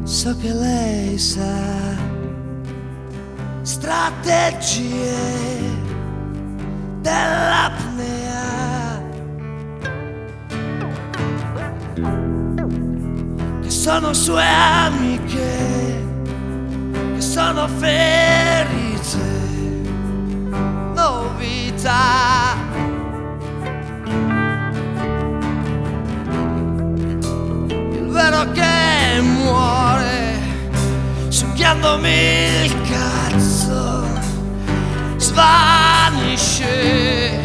So che lei sa strategie dell'apnea, che sono sue amiche, che sono ferite, novità. Il vero che muore succhiandomi il cazzo svanisce.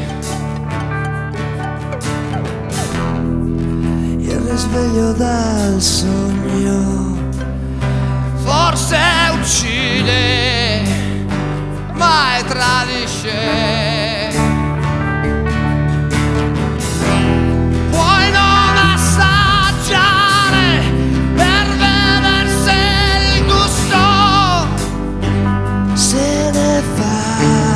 Il risveglio dal sogno forse uccide, mai tradisce. Puoi non assaggiare per vedere se il gusto se ne fa,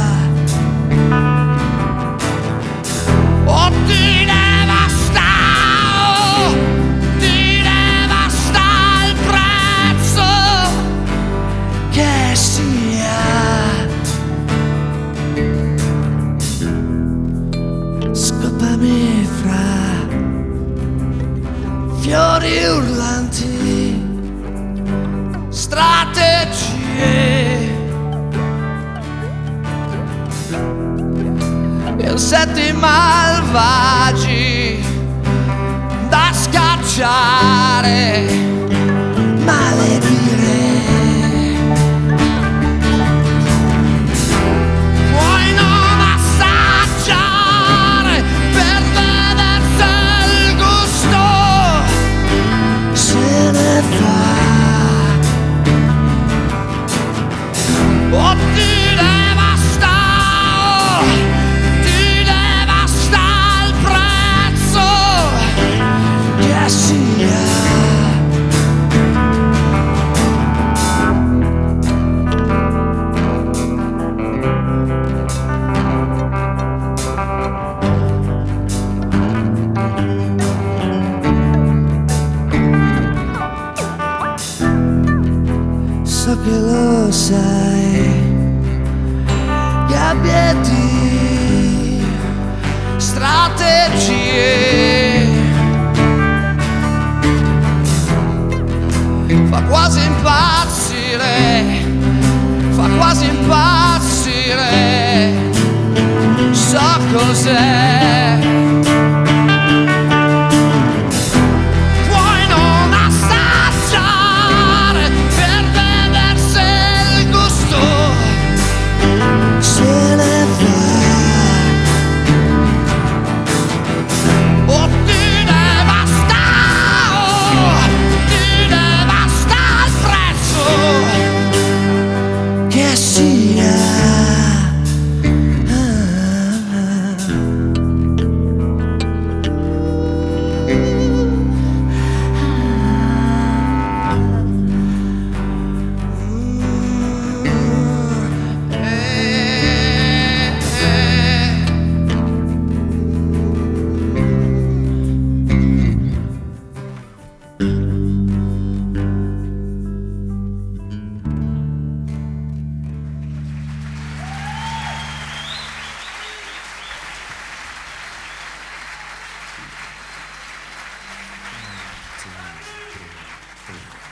o ti devasta, o ti devasta il prezzo che sia. Scoppami fra fiori urlanti, strategie, insetti malvagi da scacciare, maledire. Puoi non assaggiare per vedere se il gusto se ne fa, o ti devasta, o ti devasta il prezzo che sia. So che lo sai, gabbieti, strategie, fa quasi impazzire, fa quasi impazzire. So cos'è.